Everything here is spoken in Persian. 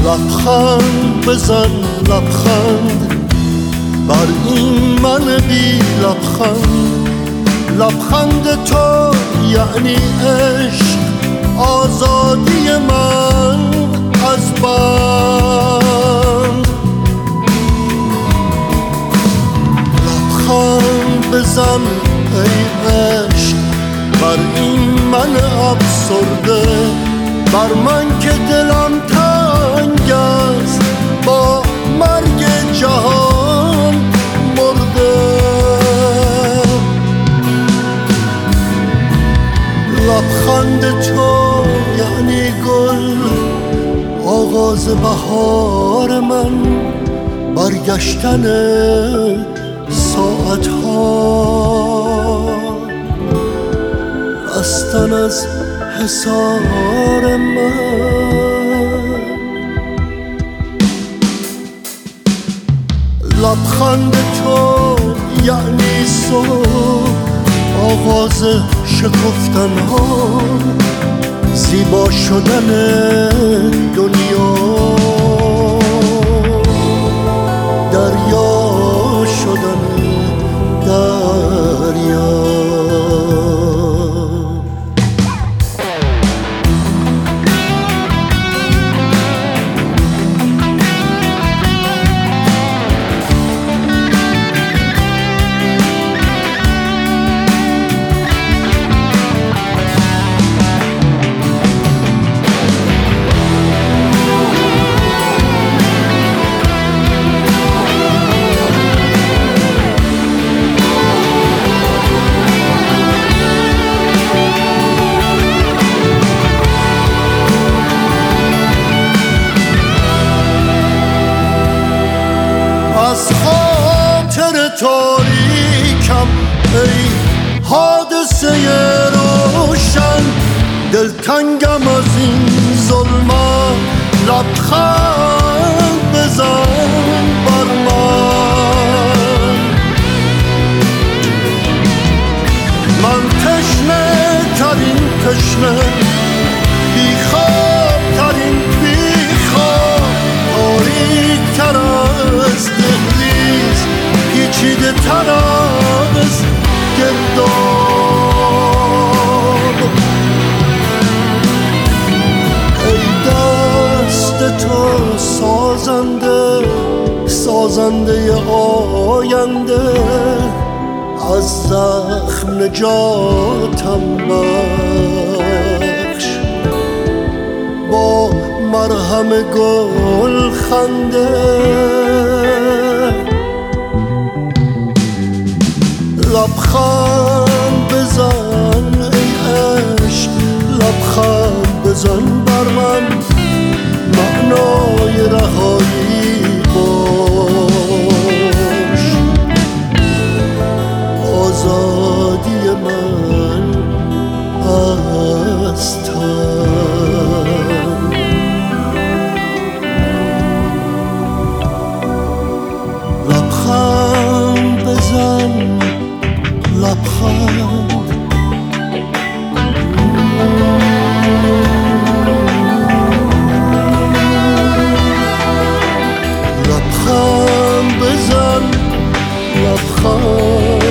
لبخند بزن لبخند بر این من بی لبخند. لبخند تو یعنی عشق، آزادی من از بند. لبخند بزن ای عشق بر این من افسرده، بر من که دلم تنگ است با مرگ جهان مرده. لبخند تو یعنی گل، آغاز بهار من، برگشتن ساعتها، رستن از حصار من. لبخند تو یعنی صبح، آغاز شکفتن ها، زیبا شدن دنیا، دریا شدن دریا. از خاطر تاریکم ای حادثه روشن، دلتنگم از این ظلمت. لبخند بزن بر من. من تشنه ترین تشنه، بیخواب ترین بیخواب، تاریک تر از دهلیز، پیچیده تر از گرداب. ای دست تو سازنده، سازنده آینده، از زخم نجاتم بخش. با مرهم گل خنده لبخند بزن ای عشق، لبخند بزن بر من، معنای رهایی باش، آزادی من از تن. لبخند بزن لبخند، لبخند بزن لبخند.